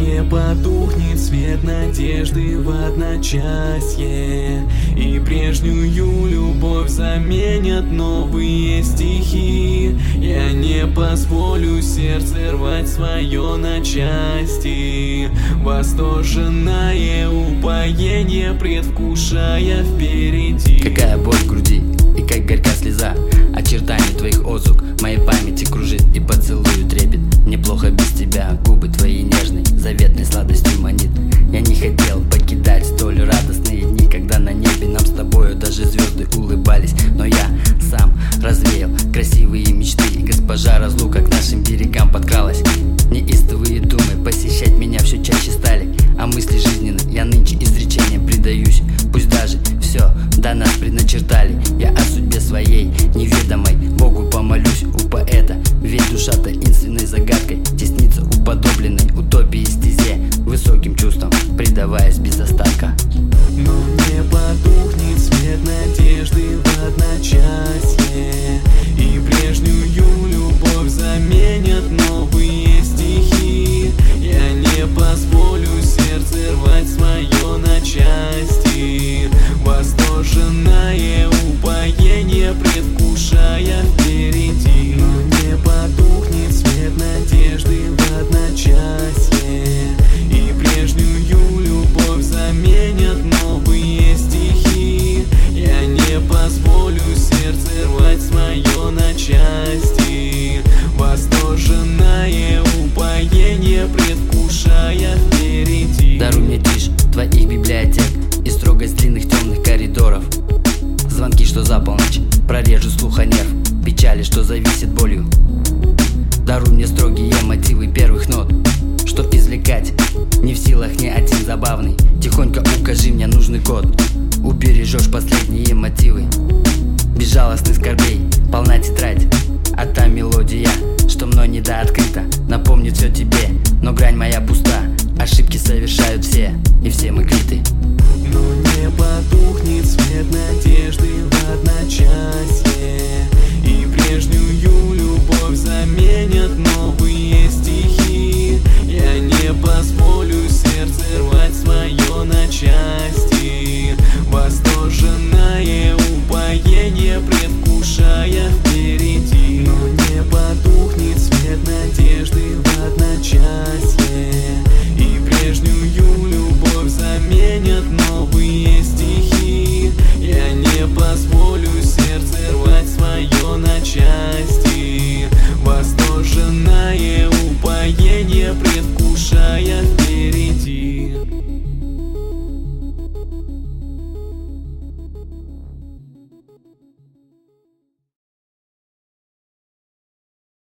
не потухнет свет надежды в одночасье, и прежнюю любовь заменят новые стихи. Я не позволю сердце рвать свое на части, восторженное упоение предвкушая впереди. Какая боль в груди и как горька слеза, очертания твоих озук в моей памяти кружит и поцелую трепет. Мне плохо без тебя, губы твои нежные, заветной сладостью манит. Я не хотел покидать столь радостные дни, когда на небе нам с тобою даже звезды улыбались. Но я сам развеял красивые мечты, и госпожа разлука к нашим берегам подкралась. Неистовые думы посещать меня все чаще стали, а мысли жизненные я нынче изречениям предаюсь. Пусть даже все до нас предначертали, я о судьбе своей неведомой Богу помолюсь у поэта. Ведь душа таинственной загадкой теснится уподобленной утопии стезе, высоким чувством предаваясь без остатка. Но не потухнет свет надежды в одночасье, и прежнюю любовь заменят новые стихи. Я не позволю сердце рвать свое на части, восторженное упоение предвкушая впереди. Но не потухнет свет надежды в одночасье, и прежнюю любовь заменят новые стихи. Я не позволю сердце рвать свое на части, восторженное упоение предвкушая впереди. Даруй мне тишь твоих библиотек и строгость длинных темных коридоров. Звонки, что за полночь прорежут слуха нерв, печали, что зависит болью. Даруй мне строгие мотивы первых нот, что извлекать не в силах ни один забавный. Тихонько укажи мне нужный код, убережешь последние мотивы. Безжалостных скорбей полна тетрадь, а та мелодия, что мной недооткрыта, напомнит все тебе, но грань моя пуста. Ошибки совершают все, и все мы квиты. Но не потухнет свет надежды в одночасье, и прежнюю любовь заменят новые стихи. Я не позволю сердце рвать свое на части, восторженное упоение предвкушая впереди. Но не потухнет свет надежды в одночасье, и прежнюю любовь заменят новые стихи. Я не позволю сердце рвать свое на части, восторженное упоение предвкушая